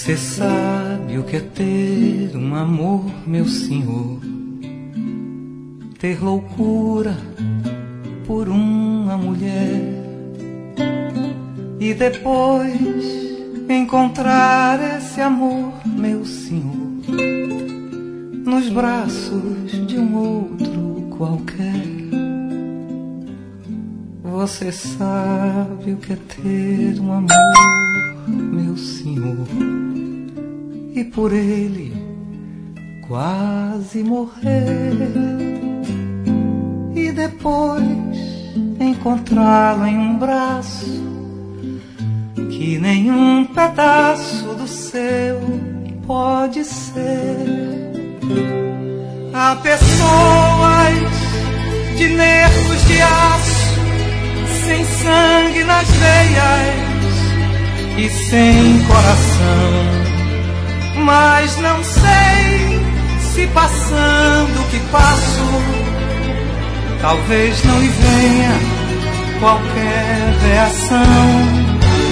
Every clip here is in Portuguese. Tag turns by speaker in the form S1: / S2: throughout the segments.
S1: Você sabe o que é ter um amor, meu senhor, ter loucura por uma mulher e depois encontrar esse amor, meu senhor, nos braços de um outro qualquer. Você sabe o que é ter um amor, meu senhor, e por ele quase morrer e depois encontrá-lo em um braço que nenhum pedaço do seu pode ser. Há pessoas de nervos de aço, sem sangue nas veias e sem coração, mas não sei se passando o que passo, talvez não lhe venha qualquer reação.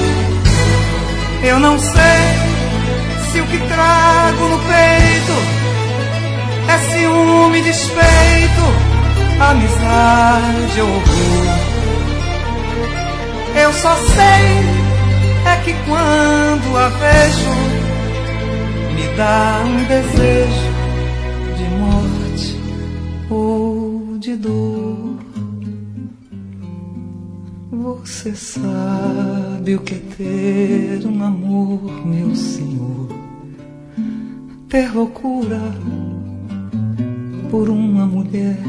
S1: Eu não sei se o que trago no peito é ciúme, despeito, amizade ou horror. Eu só sei é que quando a vejo me dá um desejo de morte ou de dor. Você sabe o que é ter um amor, meu senhor, ter loucura por uma mulher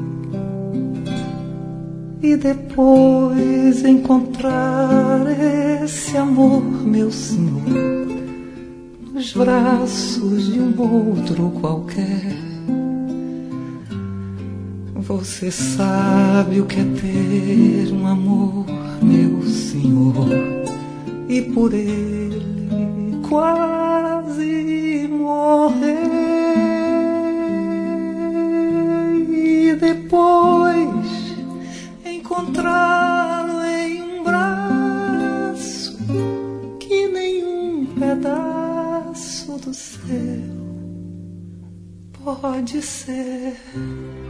S1: e depois encontrar esse amor, meu senhor, nos braços de um outro qualquer. Você sabe o que é ter um amor, meu senhor, e por ele quase morrer e depois encontrá-lo em um braço que nenhum pedaço do seu pode ser.